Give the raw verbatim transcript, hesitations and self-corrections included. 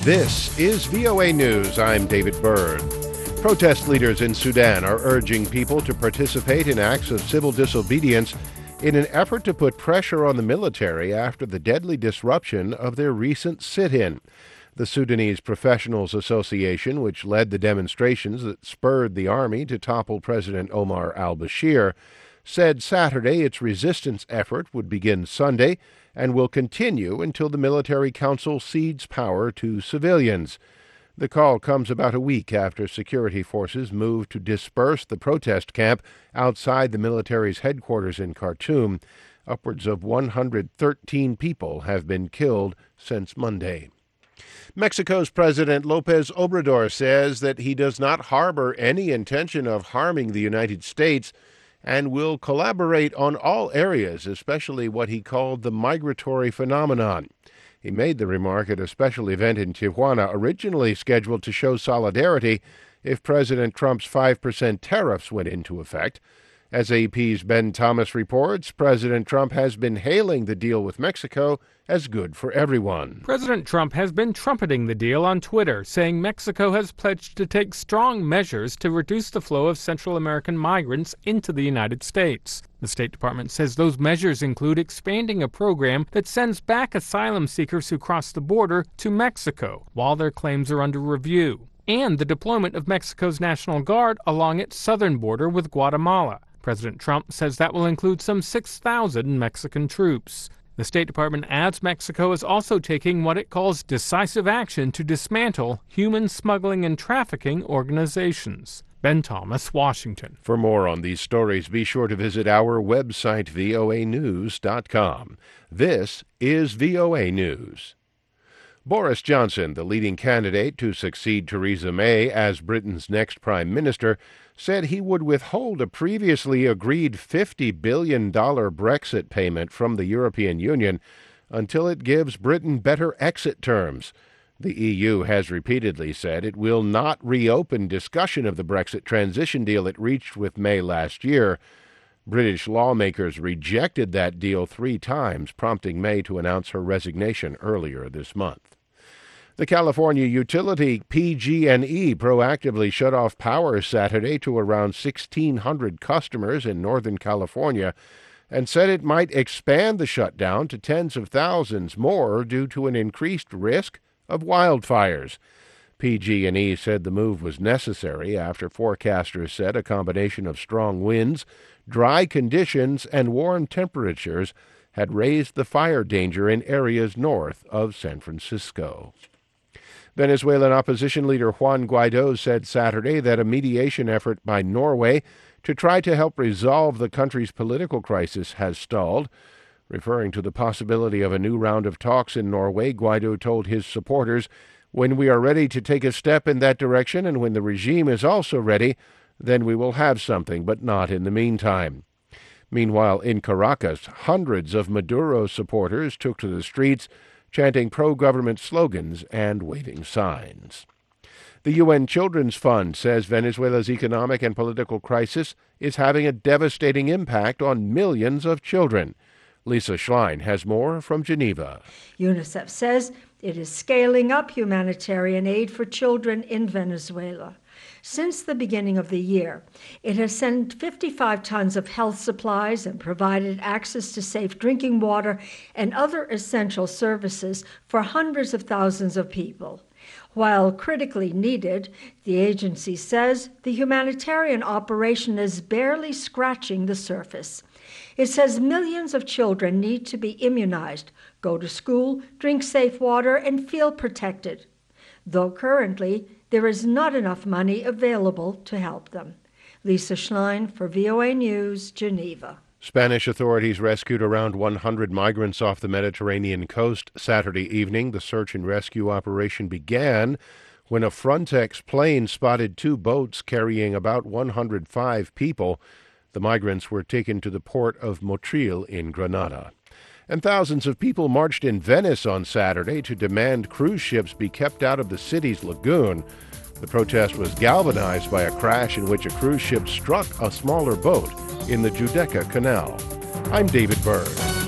This is V O A News. I'm David Byrd. Protest leaders in Sudan are urging people to participate in acts of civil disobedience in an effort to put pressure on the military after the deadly disruption of their recent sit-in. The Sudanese Professionals Association, which led the demonstrations that spurred the army to topple President Omar al-Bashir, said Saturday its resistance effort would begin Sunday and will continue until the military council cedes power to civilians. The call comes about a week after security forces moved to disperse the protest camp outside the military's headquarters in Khartoum. Upwards of one hundred thirteen people have been killed since Monday. Mexico's President López Obrador says that he does not harbor any intention of harming the United States and will collaborate on all areas, especially what he called the migratory phenomenon. He made the remark at a special event in Tijuana, originally scheduled to show solidarity if President Trump's five percent tariffs went into effect. As A P's Ben Thomas reports, President Trump has been hailing the deal with Mexico as good for everyone. President Trump has been trumpeting the deal on Twitter, saying Mexico has pledged to take strong measures to reduce the flow of Central American migrants into the United States. The State Department says those measures include expanding a program that sends back asylum seekers who cross the border to Mexico while their claims are under review, and the deployment of Mexico's National Guard along its southern border with Guatemala. President Trump says that will include some six thousand Mexican troops. The State Department adds Mexico is also taking what it calls decisive action to dismantle human smuggling and trafficking organizations. Ben Thomas, Washington. For more on these stories, be sure to visit our website, V O A news dot com. This is V O A News. Boris Johnson, the leading candidate to succeed Theresa May as Britain's next prime minister, said he would withhold a previously agreed fifty billion dollars Brexit payment from the European Union until it gives Britain better exit terms. The E U has repeatedly said it will not reopen discussion of the Brexit transition deal it reached with May last year. British lawmakers rejected that deal three times, prompting May to announce her resignation earlier this month. The California utility P G and E proactively shut off power Saturday to around sixteen hundred customers in Northern California and said it might expand the shutdown to tens of thousands more due to an increased risk of wildfires. P G and E said the move was necessary after forecasters said a combination of strong winds, dry conditions, and warm temperatures had raised the fire danger in areas north of San Francisco. Venezuelan opposition leader Juan Guaidó said Saturday that a mediation effort by Norway to try to help resolve the country's political crisis has stalled. Referring to the possibility of a new round of talks in Norway, Guaidó told his supporters, "When we are ready to take a step in that direction and when the regime is also ready, then we will have something, but not in the meantime." Meanwhile, in Caracas, hundreds of Maduro supporters took to the streets, chanting pro-government slogans and waving signs. The U N Children's Fund says Venezuela's economic and political crisis is having a devastating impact on millions of children. Lisa Schlein has more from Geneva. UNICEF says it is scaling up humanitarian aid for children in Venezuela. Since the beginning of the year, it has sent fifty-five tons of health supplies and provided access to safe drinking water and other essential services for hundreds of thousands of people. While critically needed, the agency says the humanitarian operation is barely scratching the surface. It says millions of children need to be immunized, go to school, drink safe water, and feel protected, though currently there is not enough money available to help them. Lisa Schlein for V O A News, Geneva. Spanish authorities rescued around one hundred migrants off the Mediterranean coast Saturday evening. The search and rescue operation began when a Frontex plane spotted two boats carrying about one hundred five people. The migrants were taken to the port of Motril in Granada. And thousands of people marched in Venice on Saturday to demand cruise ships be kept out of the city's lagoon. The protest was galvanized by a crash in which a cruise ship struck a smaller boat in the Giudecca Canal. I'm David Byrd.